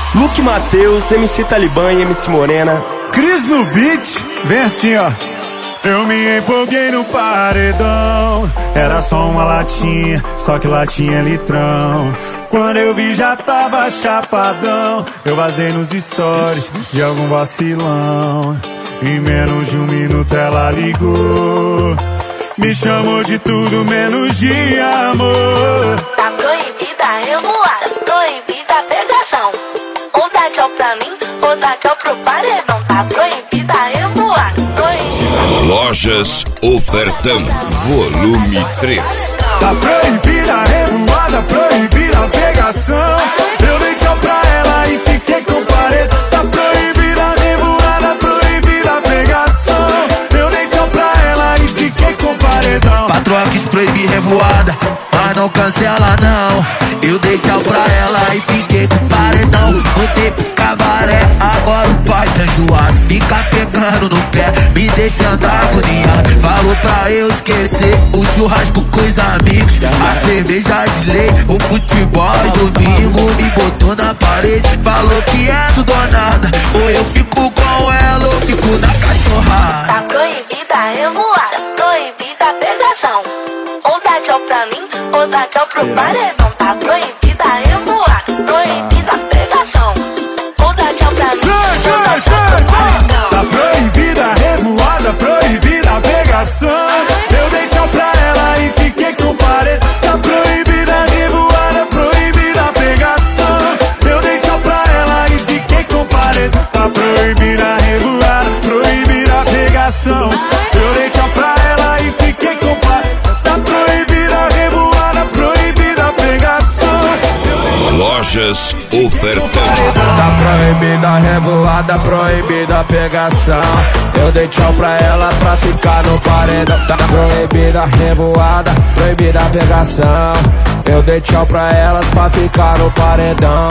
Luke Mateus, MC Talibã e MC Morena. Cris no beat, vem assim ó. Eu me empolguei no paredão, era só uma latinha, só que latinha é litrão. Quando eu vi já tava chapadão, eu vazei nos stories de algum vacilão. Em menos de um minuto ela ligou, me chamou de tudo menos de amor. Tá proibida a revoada, proibida a pegação. Ou dá tchau pra mim, ou dá tchau pro paredão. Tá proibida a revoada, proibida. Lojas Ofertão, volume 3. Tá proibida a revoada, proibida a pegação. Eu dei tchau pra ela e fiquei com paredão. Tá proibida a revoada, proibida a pegação. Eu dei tchau pra ela e fiquei com paredão. Patroa quis proibir revoada, mas não cancela não. Eu dei tchau pra ela e fiquei com paredão. Voltei pro cabaré, agora o pai tá enjoado. Fica pegando no pé, me deixando agoniado. Falou pra eu esquecer o churrasco com os amigos, a cerveja de lei, o futebol e domingo. Me botou na parede, falou que é tudo ou nada. Ou eu fico com ela ou fico na cachorrada. Tá proibida a revoada, proibida a pegação. Ou dá tchau pra mim, ou dá tchau pro paredão. Tá proibida a revoada, proibida a pegação. Ou dá tchau pra mim, ou dá tchau pro paredão. Tá proibida a revoada, proibida a pegação. Eu dei tchau pra ela e fiquei com paredão. Tá proibida a revoada, proibida a pegação. Eu dei tchau pra ela e fiquei com paredão. Tá proibida a revoada, proibida a pegação. Eu dei tchau pra ela e fiquei com paredão. Tá proibida a revoada, proibida a pegação. Lojas Ofertão. Tá proibida a revoada, proibida a pegação. Eu dei tchau pra ela pra ficar no paredão. Tá proibida a revoada, proibida a pegação. Eu dei tchau pra elas pra ficar no paredão.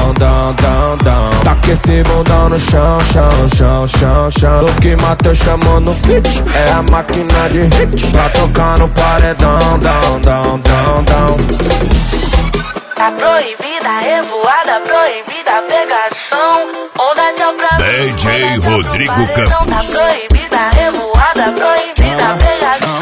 Tá com esse bundão no chão, chão. O que Mateus chamou no fit é a máquina de hit pra tocar no paredão. Tá proibida a revoada, proibida a pegação. Ou dá tchau pra mim, DJ ou dá tchau pro Rodrigo paredão. Campos. Tá proibida a revoada, proibida a pegação.